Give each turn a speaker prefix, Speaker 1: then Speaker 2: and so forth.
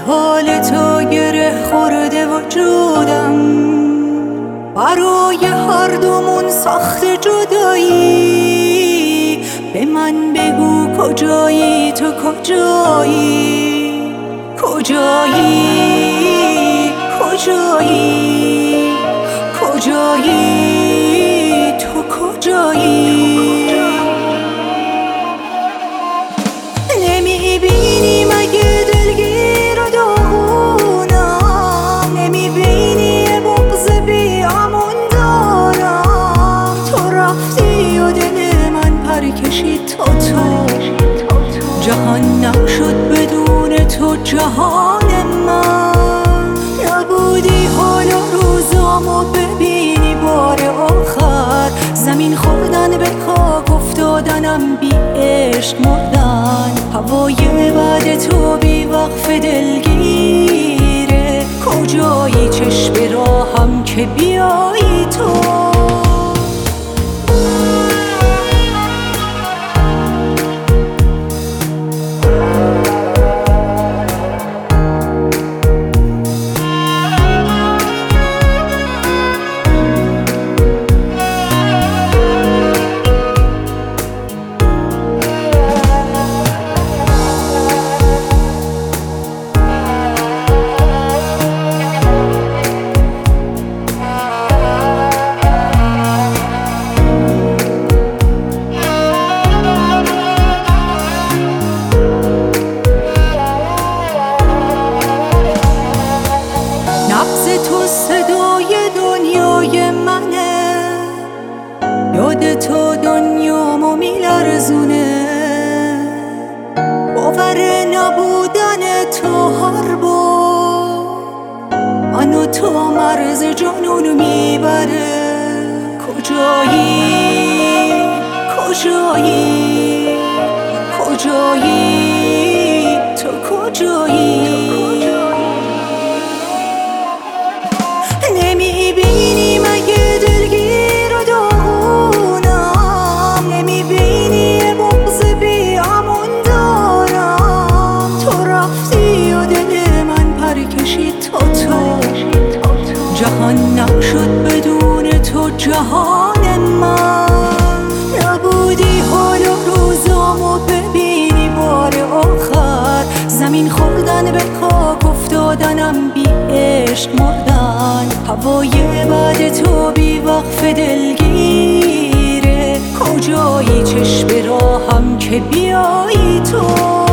Speaker 1: حال تو گره خورده وجودم، برای هر دومون سخت جدایی. به من بگو کجایی تو، کجایی، کجایی، کجایی، کجایی، تو کجایی؟ نمیبینی مگه دلگیر و داغونم؟ نمیبینی یه بغض بی امان دارم؟ تو رفتی و دل من پر کشید تا تو، جهان نشد بدون تو جهان من. نبودی حالا روزامو ببینی بار آخر، زمین خوردن به خاک افتادنم، بی عشق مردن. هوای بعد تو بی وقف دلگیره، کجایی چشم راهم که بیایی تو؟ نبض تو صدای دنیای منه، یاد تو دنیامو میلرزونه. باور نبودن تو هر بار منو تو مرز جنون میبره. کجایی، کجایی، کجایی، تو کجایی؟ نمیبینی مگه دلگیر و داغونم؟ نمیبینی یه بغض بی امان دارم؟ تو رفتی و دل من پر کشید تا تو، جهان نشد بدون تو جهان من. نبودی حالا روزامو ببینی بار آخر، زمین خوردن به خاک افتادنم، بی عشق مردن. هوای بعد تو بی وقف دلگیره، کجایی چشم راهم که بیایی تو؟